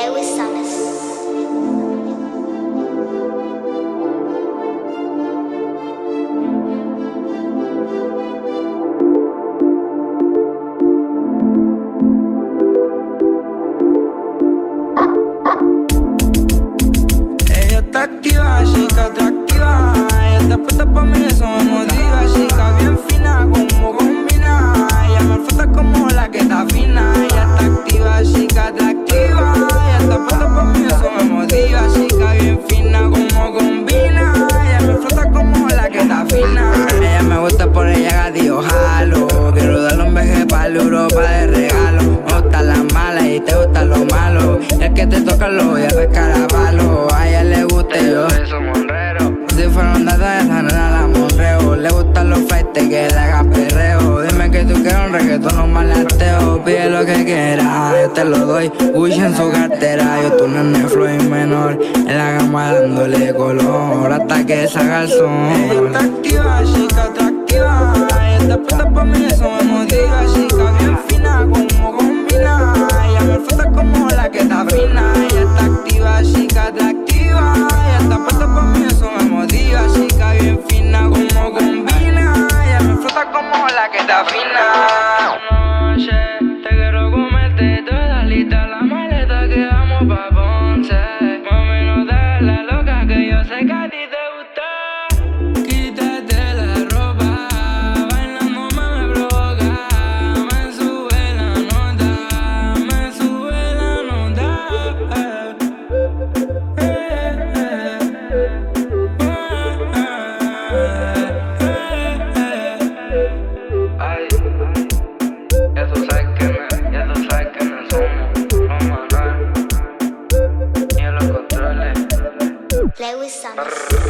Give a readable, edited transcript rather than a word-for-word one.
Lewis Summers. Ella está activa, chica atractiva. Ella está puesta pa' mí, eso me motiva. Chica bien fina, como combina. Ella me falta como la que está fina. Ella está activa, chica atractiva. Ella está puesta pa' mí, eso me motiva. Chica bien fina, como combina. Ella me falta como la que está fina. Ella me gusta por ella, gatillo jalo. Quiero darle un viaje pa' Europa de regalo. Me gustan las malas y te gustan lo malo. El que te toca lo voy a pescar a palo. A ella le gusta y yo soy su monrero. Si fuera un dato de esa nena la monreo. Le gustan los faites que le hagan perreo. Dime que tú quieres un reggaetón o un malateo. Pide lo que quieras, yo te lo doy. Gucci en su cartera, yo tu nene flow menor. En la gama dándole color hasta que salga el son. Ella está activa, chica atractiva. Ella está puesta pa' mí, eso me motiva. Chica bien fina, como combina. Ella me falta como la que está fina. Ella está activa, chica atractiva. Ella está puesta pa' mí, eso me motiva. Chica bien fina, como combina. Ella me falta como la que está fina. Noche, te quiero comerte toda lista la maleta que vamos pa' Ponce. Mami, no te la loca que yo sé que a ti te gusta. Quítate la ropa, bailando me provoca. Me sube la nota, me sube la nota. Ay, eso sabes que me somos, no manual. Y en los controles. Lewis Summers.